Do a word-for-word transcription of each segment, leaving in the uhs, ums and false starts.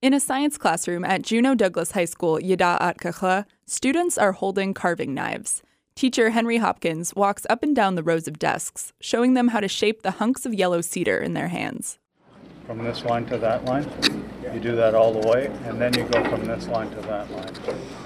In a science classroom at Juneau Douglas High School, Yada at Kachla, students are holding carving knives. Teacher Henry Hopkins walks up and down the rows of desks, showing them how to shape the hunks of yellow cedar in their hands. From this line to that line, you do that all the way, and then you go from this line to that line.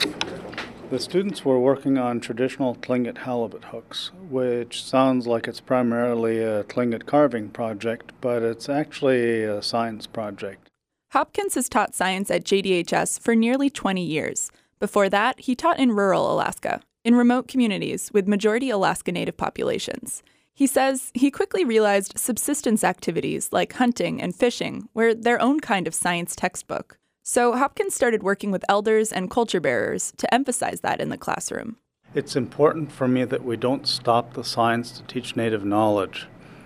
The students were working on traditional Tlingit halibut hooks, which sounds like it's primarily a Tlingit carving project, but it's actually a science project. Hopkins has taught science at J D H S for nearly twenty years. Before that, he taught in rural Alaska, in remote communities with majority Alaska Native populations. He says he quickly realized subsistence activities like hunting and fishing were their own kind of science textbook. So Hopkins started working with elders and culture bearers to emphasize that in the classroom. It's important for me that we don't stop the science to teach Native knowledge.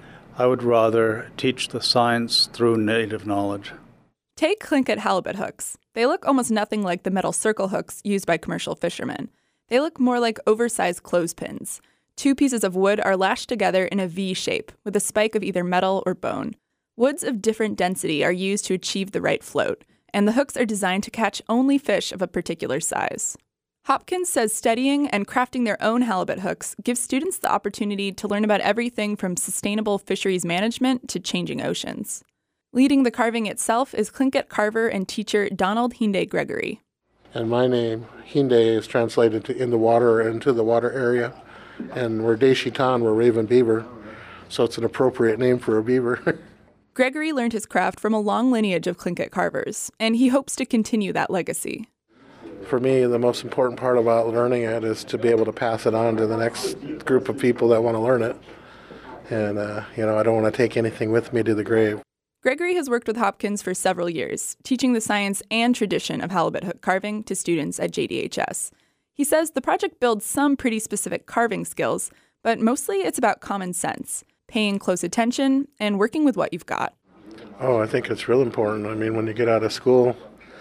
I would rather teach the science through Native knowledge. Take Tlingit halibut hooks. They look almost nothing like the metal circle hooks used by commercial fishermen. They look more like oversized clothespins. Two pieces of wood are lashed together in a V shape with a spike of either metal or bone. Woods of different density are used to achieve the right float, and the hooks are designed to catch only fish of a particular size. Hopkins says studying and crafting their own halibut hooks gives students the opportunity to learn about everything from sustainable fisheries management to changing oceans. Leading the carving itself is Tlingit carver and teacher Donald Hinde Gregory. And my name, Hinde, is translated to in the water and to the water area. And we're Deshitan, we're raven beaver, so it's an appropriate name for a beaver. Gregory learned his craft from a long lineage of Tlingit carvers, and he hopes to continue that legacy. For me, the most important part about learning it is to be able to pass it on to the next group of people that want to learn it. And, uh, you know, I don't want to take anything with me to the grave. Gregory has worked with Hopkins for several years, teaching the science and tradition of halibut hook carving to students at J D H S. He says the project builds some pretty specific carving skills, but mostly it's about common sense, paying close attention, and working with what you've got. Oh, I think it's real important. I mean, when you get out of school,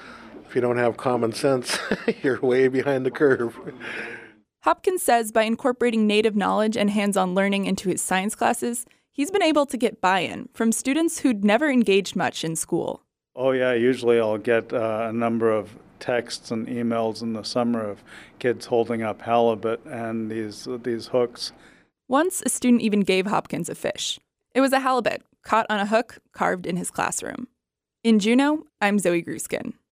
if you don't have common sense, you're way behind the curve. Hopkins says by incorporating Native knowledge and hands-on learning into his science classes, he's been able to get buy-in from students who'd never engaged much in school. Oh yeah, usually I'll get uh, a number of texts and emails in the summer of kids holding up halibut and these these hooks. Once, a student even gave Hopkins a fish. It was a halibut, caught on a hook, carved in his classroom. In Juneau, I'm Zoe Gruskin.